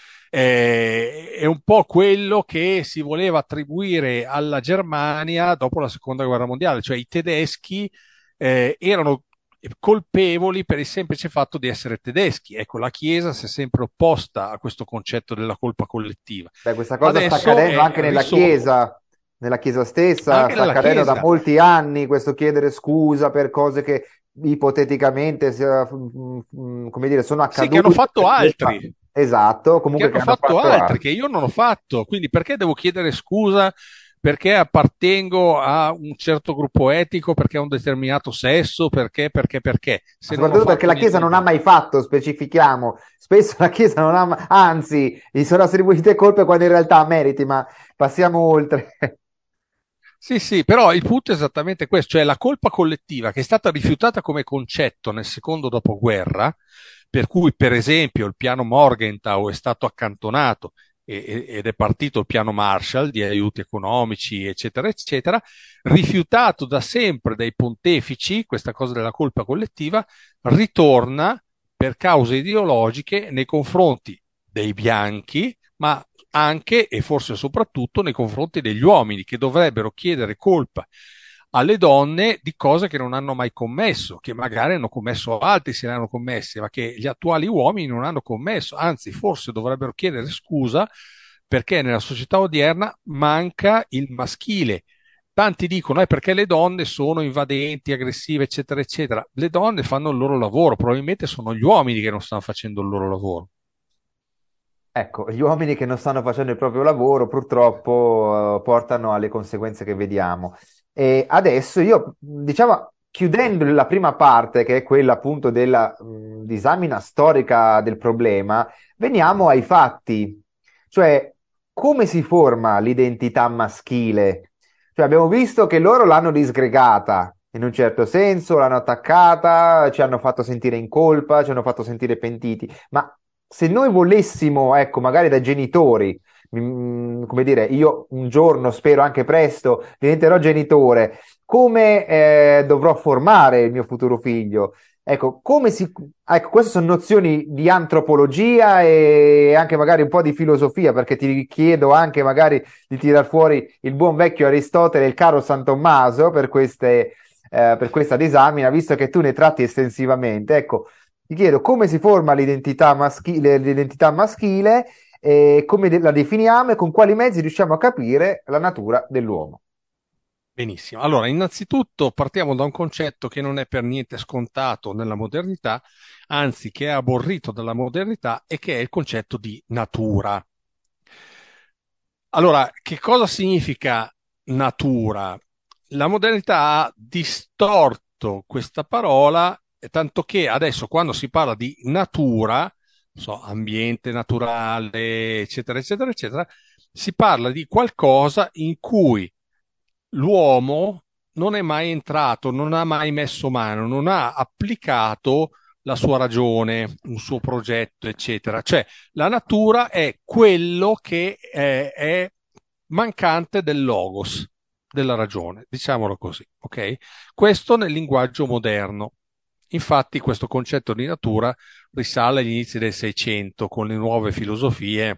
Eh, è un po' quello che si voleva attribuire alla Germania dopo la seconda guerra mondiale, cioè i tedeschi eh, erano colpevoli per il semplice fatto di essere tedeschi. Ecco, la Chiesa si è sempre opposta a questo concetto della colpa collettiva. Beh, questa cosa sta Adesso accadendo è anche nella risorto, Chiesa, nella Chiesa stessa, anche sta nella accadendo da Chiesa. molti anni questo chiedere scusa per cose che ipoteticamente, sia- mm, mm, come dire, sono Sì, che hanno accadute per fatto colpa, altri. esatto, che comunque che hanno hanno fatto fatto altri, altro. che io non ho fatto. Quindi perché devo chiedere scusa perché appartengo a un certo gruppo etico, perché ho un determinato sesso, perché, perché, perché, Ma se non ho soprattutto perché fatto la Chiesa niente di non ha male. mai fatto, specifichiamo. Spesso la Chiesa non ha, ma- anzi, gli sono attribuite colpe quando in realtà meriti, ma passiamo oltre. Sì, sì, però il punto è esattamente questo, cioè la colpa collettiva che è stata rifiutata come concetto nel secondo dopoguerra, per cui per esempio il piano Morgenthau è stato accantonato e- e- ed è partito il piano Marshall di aiuti economici, eccetera, eccetera, rifiutato da sempre dai pontefici, questa cosa della colpa collettiva, ritorna per cause ideologiche nei confronti dei bianchi, ma anche e forse soprattutto nei confronti degli uomini che dovrebbero chiedere colpa alle donne di cose che non hanno mai commesso, che magari hanno commesso altri se ne hanno commesse, ma che gli attuali uomini non hanno commesso, anzi forse dovrebbero chiedere scusa perché nella società odierna manca il maschile. Tanti dicono è perché le donne sono invadenti, aggressive, eccetera, eccetera. Le donne fanno il loro lavoro, probabilmente sono gli uomini che non stanno facendo il loro lavoro. Ecco, gli uomini che non stanno facendo il proprio lavoro purtroppo eh, portano alle conseguenze che vediamo. E adesso io, diciamo, chiudendo la prima parte, che è quella appunto della mh, disamina storica del problema, veniamo ai fatti, cioè come si forma l'identità maschile. Cioè, abbiamo visto che loro l'hanno disgregata, in un certo senso, l'hanno attaccata, ci hanno fatto sentire in colpa, ci hanno fatto sentire pentiti, ma se noi volessimo, ecco, magari da genitori, mm, come dire, io un giorno, spero anche presto, diventerò genitore, come eh, dovrò formare il mio futuro figlio? Ecco, come si... ecco, queste sono nozioni di antropologia e anche magari un po' di filosofia, perché ti chiedo anche magari di tirar fuori il buon vecchio Aristotele e il caro San Tommaso per queste, eh, per questa disamina, visto che tu ne tratti estensivamente. Ecco, ti chiedo come si forma l'identità maschile, l'identità maschile e come de- la definiamo e con quali mezzi riusciamo a capire la natura dell'uomo. Benissimo. Allora, innanzitutto partiamo da un concetto che non è per niente scontato nella modernità, anzi che è aborrito dalla modernità e che è il concetto di natura. Allora, che cosa significa natura? La modernità ha distorto questa parola, eh, tanto che adesso quando si parla di natura, non so, ambiente naturale, eccetera, eccetera, eccetera, si parla di qualcosa in cui l'uomo non è mai entrato, non ha mai messo mano, non ha applicato la sua ragione, un suo progetto, eccetera. Cioè, la natura è quello che è, è mancante del logos, della ragione, diciamolo così, ok? Questo nel linguaggio moderno. Infatti, questo concetto di natura risale agli inizi del Seicento con le nuove filosofie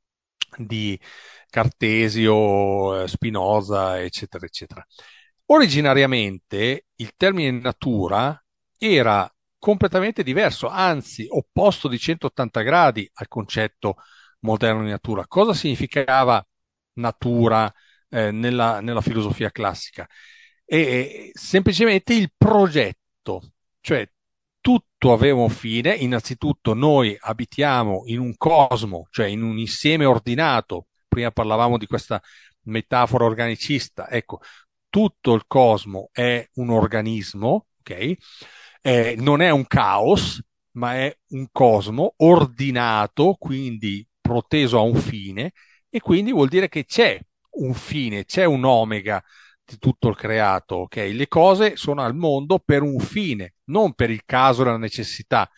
di Cartesio, eh, Spinoza, eccetera, eccetera. Originariamente il termine natura era completamente diverso, anzi opposto di centottanta gradi al concetto moderno di natura. Cosa significava natura eh, nella, nella filosofia classica? E semplicemente il progetto, cioè tutto aveva un fine. Innanzitutto noi abitiamo in un cosmo, cioè in un insieme ordinato. Prima parlavamo di questa metafora organicista. Ecco, tutto il cosmo è un organismo, ok? Eh, non è un caos, ma è un cosmo ordinato, quindi proteso a un fine, e quindi vuol dire che c'è un fine, c'è un omega di tutto il creato, ok? Le cose sono al mondo per un fine, non per il caso e la necessità,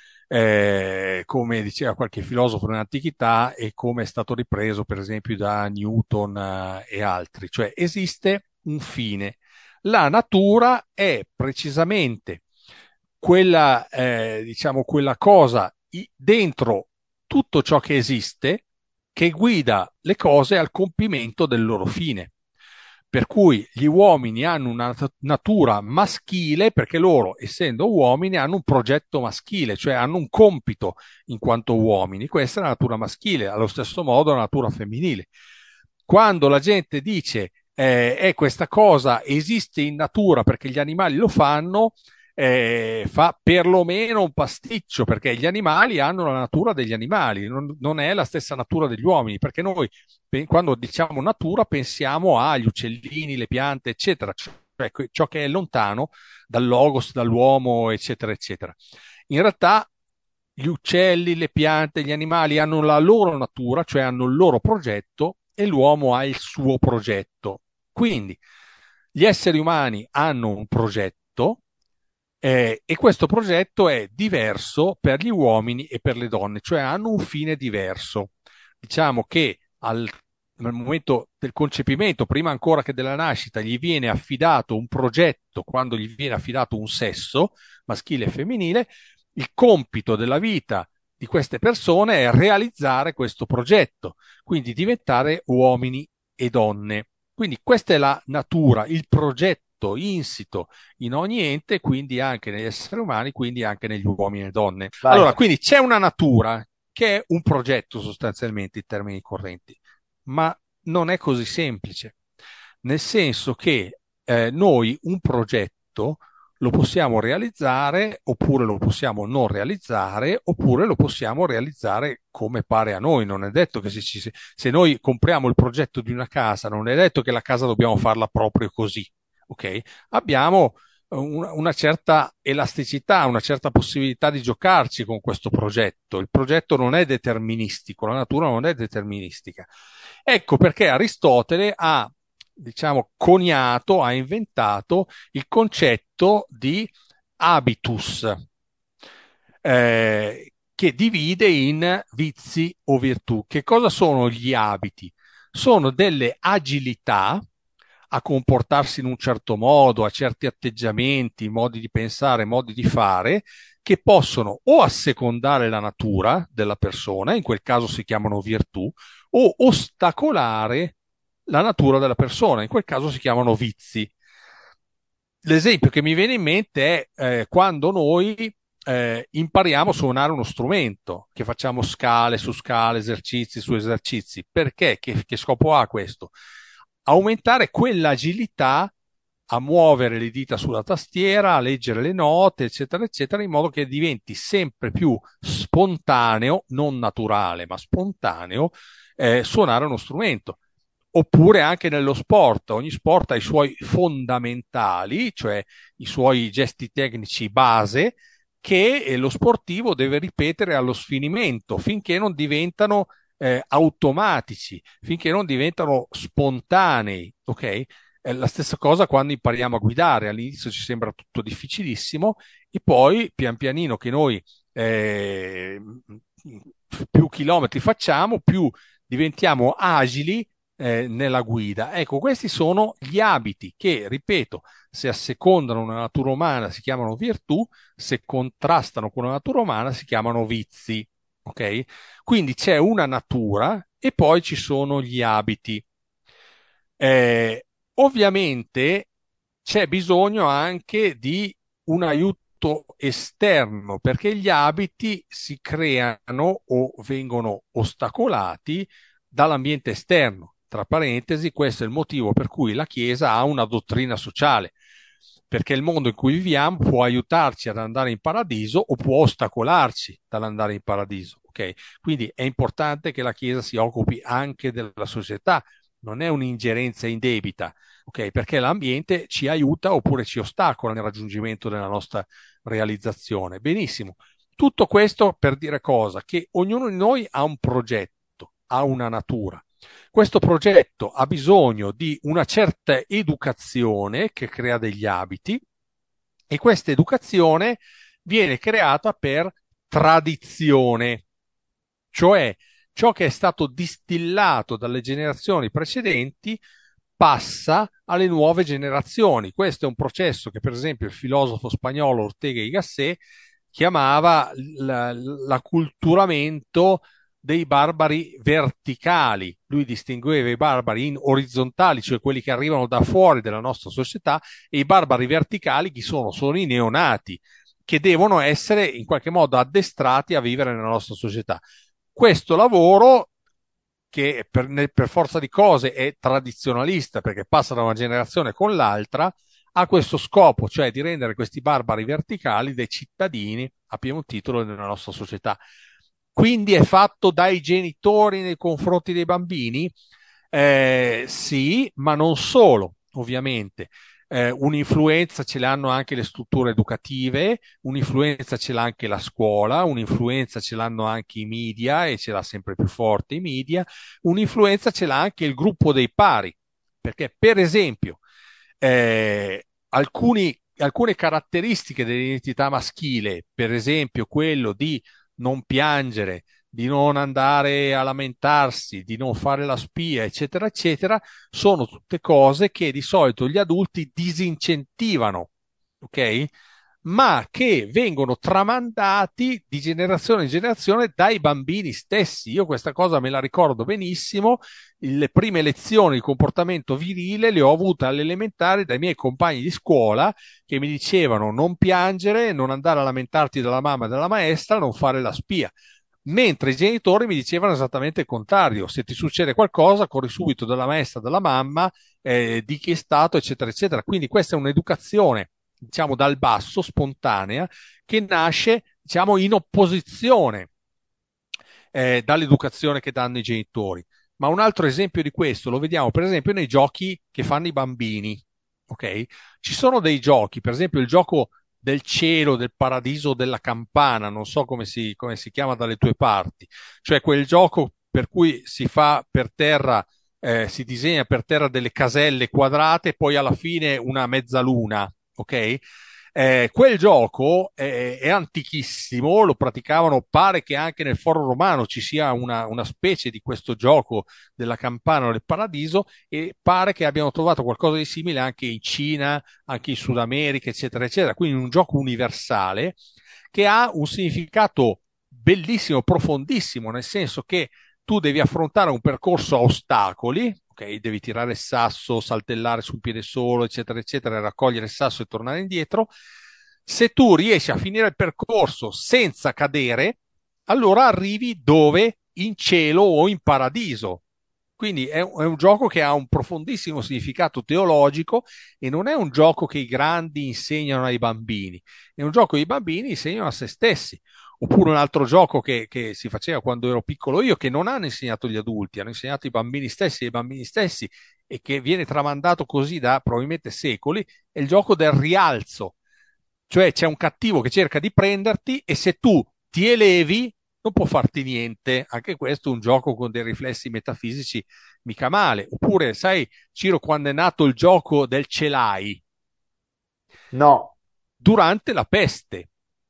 eh, come diceva qualche filosofo nell'antichità e come è stato ripreso per esempio da Newton eh, e altri, cioè esiste un fine. La natura è precisamente quella, eh, diciamo, quella cosa i- dentro tutto ciò che esiste che guida le cose al compimento del loro fine. Per cui gli uomini hanno una nat- natura maschile perché loro, essendo uomini, hanno un progetto maschile, cioè hanno un compito in quanto uomini. Questa è la natura maschile, allo stesso modo la natura femminile. Quando la gente dice eh, è questa cosa esiste in natura perché gli animali lo fanno, eh, fa perlomeno un pasticcio, perché gli animali hanno la natura degli animali, non, non è la stessa natura degli uomini, perché noi pe- quando diciamo natura pensiamo agli uccellini, le piante, eccetera, cioè que- ciò che è lontano dal logos, dall'uomo, eccetera, eccetera. In realtà gli uccelli, le piante, gli animali hanno la loro natura, cioè hanno il loro progetto, e l'uomo ha il suo progetto. Quindi gli esseri umani hanno un progetto, eh, e questo progetto è diverso per gli uomini e per le donne, cioè hanno un fine diverso. Diciamo che al, nel momento del concepimento, prima ancora che della nascita, gli viene affidato un progetto, quando gli viene affidato un sesso, maschile e femminile. Il compito della vita di queste persone è realizzare questo progetto, quindi diventare uomini e donne. Quindi questa è la natura, il progetto insito in ogni ente, quindi anche negli esseri umani, quindi anche negli uomini e donne. Vai. Allora, quindi c'è una natura che è un progetto sostanzialmente in termini correnti, ma non è così semplice, nel senso che eh, noi un progetto lo possiamo realizzare, oppure lo possiamo non realizzare, oppure lo possiamo realizzare come pare a noi. Non è detto che se, ci, se noi compriamo il progetto di una casa, non è detto che la casa dobbiamo farla proprio così. Ok? Abbiamo una, una certa elasticità, una certa possibilità di giocarci con questo progetto. Il progetto non è deterministico, la natura non è deterministica. Ecco perché Aristotele ha, diciamo, coniato, ha inventato il concetto di habitus, eh, che divide in vizi o virtù. Che cosa sono gli abiti? Sono delle agilità a comportarsi in un certo modo, a certi atteggiamenti, modi di pensare, modi di fare, che possono o assecondare la natura della persona, in quel caso si chiamano virtù, o ostacolare la natura della persona, in quel caso si chiamano vizi. L'esempio che mi viene in mente è eh, quando noi eh, impariamo a suonare uno strumento, che facciamo scale su scale, esercizi su esercizi. Perché? Che, che scopo ha questo? Aumentare quell'agilità a muovere le dita sulla tastiera, a leggere le note, eccetera, eccetera, in modo che diventi sempre più spontaneo, non naturale, ma spontaneo, eh, suonare uno strumento. Oppure anche nello sport, ogni sport ha i suoi fondamentali, cioè i suoi gesti tecnici base, che lo sportivo deve ripetere allo sfinimento finché non diventano eh, automatici, finché non diventano spontanei, ok? È la stessa cosa quando impariamo a guidare, all'inizio ci sembra tutto difficilissimo e poi pian pianino che noi eh, più chilometri facciamo, più diventiamo agili eh, nella guida. Ecco, questi sono gli abiti che, ripeto, se assecondano una natura umana si chiamano virtù, se contrastano con la natura umana si chiamano vizi. Ok? Quindi c'è una natura e poi ci sono gli abiti. Eh, ovviamente c'è bisogno anche di un aiuto esterno perché gli abiti si creano o vengono ostacolati dall'ambiente esterno. Tra parentesi, questo è il motivo per cui la Chiesa ha una dottrina sociale, perché il mondo in cui viviamo può aiutarci ad andare in paradiso o può ostacolarci dall'andare in paradiso. Okay? Quindi è importante che la Chiesa si occupi anche della società, non è un'ingerenza indebita, ok? Perché l'ambiente ci aiuta oppure ci ostacola nel raggiungimento della nostra realizzazione. Benissimo. Tutto questo per dire cosa? Che ognuno di noi ha un progetto, ha una natura. Questo progetto ha bisogno di una certa educazione che crea degli abiti e questa educazione viene creata per tradizione, cioè ciò che è stato distillato dalle generazioni precedenti passa alle nuove generazioni. Questo è un processo che, per esempio, il filosofo spagnolo Ortega y Gasset chiamava l'acculturamento dei barbari verticali. Lui distingueva i barbari in orizzontali, cioè quelli che arrivano da fuori della nostra società, e i barbari verticali chi sono? Sono i neonati, che devono essere in qualche modo addestrati a vivere nella nostra società. Questo lavoro, che per, per forza di cose è tradizionalista perché passa da una generazione con l'altra, ha questo scopo, cioè di rendere questi barbari verticali dei cittadini a pieno titolo nella nostra società. Quindi è fatto dai genitori nei confronti dei bambini? Eh, sì, ma non solo, ovviamente. Eh, un'influenza ce l'hanno anche le strutture educative, un'influenza ce l'ha anche la scuola, un'influenza ce l'hanno anche i media e ce l'ha sempre più forte i media, un'influenza ce l'ha anche il gruppo dei pari, perché per esempio eh, alcuni, alcune caratteristiche dell'identità maschile, per esempio quello di non piangere, di non andare a lamentarsi, di non fare la spia, eccetera, eccetera, sono tutte cose che di solito gli adulti disincentivano, ok? Ma che vengono tramandati di generazione in generazione dai bambini stessi. Io questa cosa me la ricordo benissimo. Le prime lezioni di comportamento virile le ho avute alle elementari dai miei compagni di scuola che mi dicevano non piangere, non andare a lamentarti dalla mamma e dalla maestra, non fare la spia. Mentre i genitori mi dicevano esattamente il contrario: se ti succede qualcosa, corri subito dalla maestra, dalla mamma, eh, di chi è stato, eccetera, eccetera. Quindi questa è un'educazione, diciamo, dal basso, spontanea, che nasce, diciamo, in opposizione eh, dall'educazione che danno i genitori. Ma un altro esempio di questo lo vediamo, per esempio, nei giochi che fanno i bambini. Ok? Ci sono dei giochi, per esempio il gioco del cielo, del paradiso, della campana, non so come si, come si chiama dalle tue parti, cioè quel gioco per cui si fa per terra, eh, si disegna per terra delle caselle quadrate e poi alla fine una mezzaluna, ok? Eh, quel gioco è, è antichissimo, lo praticavano, pare che anche nel foro romano ci sia una, una specie di questo gioco della campana o del paradiso, e pare che abbiano trovato qualcosa di simile anche in Cina, anche in Sud America, eccetera, eccetera. Quindi un gioco universale che ha un significato bellissimo, profondissimo, nel senso che tu devi affrontare un percorso a ostacoli, ok? Devi tirare il sasso, saltellare sul piede solo, eccetera, eccetera, raccogliere il sasso e tornare indietro. Se tu riesci a finire il percorso senza cadere, allora arrivi dove? In cielo o in paradiso. Quindi è un, è un gioco che ha un profondissimo significato teologico e non è un gioco che i grandi insegnano ai bambini, è un gioco che i bambini insegnano a se stessi. Oppure un altro gioco che, che si faceva quando ero piccolo io, che non hanno insegnato gli adulti, hanno insegnato i bambini stessi e i bambini stessi, e che viene tramandato così da probabilmente secoli, è il gioco del rialzo. Cioè c'è un cattivo che cerca di prenderti e se tu ti elevi non può farti niente. Anche questo è un gioco con dei riflessi metafisici mica male. Oppure, sai, Ciro, quando è nato il gioco del ce l'hai? No. Durante la peste,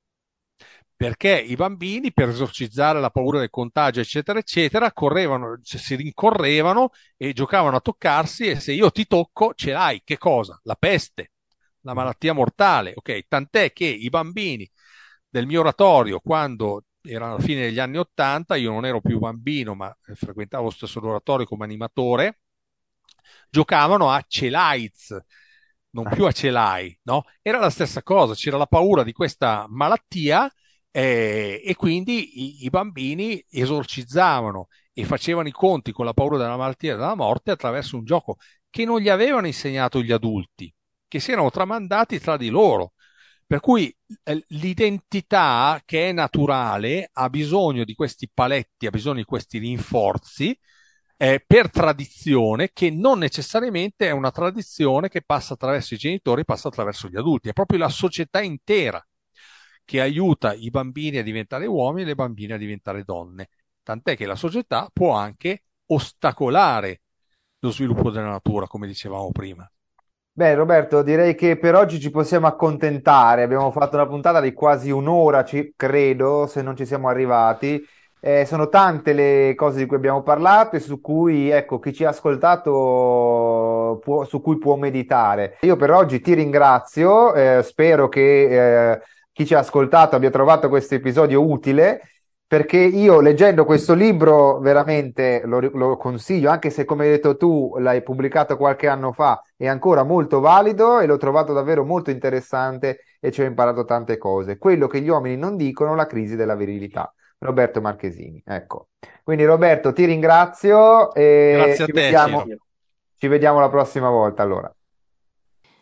perché i bambini, per esorcizzare la paura del contagio, eccetera, eccetera, correvano, cioè, si rincorrevano e giocavano a toccarsi, e se io ti tocco, ce l'hai. Che cosa? La peste, la malattia mortale. Ok, tant'è che i bambini del mio oratorio, quando era alla fine degli anni Ottanta, io non ero più bambino, ma frequentavo lo stesso oratorio come animatore, giocavano a Celaiz, non più a Celai, no? Era la stessa cosa, c'era la paura di questa malattia, eh, e quindi i, i bambini esorcizzavano e facevano i conti con la paura della malattia e della morte attraverso un gioco che non gli avevano insegnato gli adulti, che si erano tramandati tra di loro. Per cui eh, l'identità che è naturale ha bisogno di questi paletti, ha bisogno di questi rinforzi, eh, per tradizione, che non necessariamente è una tradizione che passa attraverso i genitori, passa attraverso gli adulti. È proprio la società intera che aiuta i bambini a diventare uomini e le bambine a diventare donne. Tant'è che la società può anche ostacolare lo sviluppo della natura, come dicevamo prima. Beh, Roberto, direi che per oggi ci possiamo accontentare. Abbiamo fatto una puntata di quasi un'ora, ci- credo, se non ci siamo arrivati. Eh, sono tante le cose di cui abbiamo parlato e su cui, ecco, chi ci ha ascoltato può- su cui può meditare. Io per oggi ti ringrazio, eh, spero che, eh, chi ci ha ascoltato abbia trovato questo episodio utile. Perché io leggendo questo libro veramente lo, lo consiglio, anche se come hai detto tu l'hai pubblicato qualche anno fa, è ancora molto valido e l'ho trovato davvero molto interessante e ci ho imparato tante cose. Quello che gli uomini non dicono, la crisi della virilità. Roberto Marchesini, ecco. Quindi Roberto, ti ringrazio e Grazie a ci te, vediamo, Ciro. ci vediamo la prossima volta allora.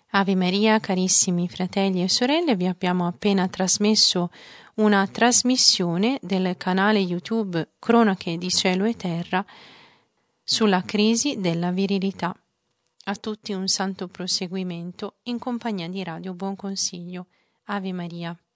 Ave Maria, carissimi fratelli e sorelle, vi abbiamo appena trasmesso una trasmissione del canale YouTube Cronache di Cielo e Terra sulla crisi della virilità. A tutti un santo proseguimento in compagnia di Radio Buon Consiglio. Ave Maria.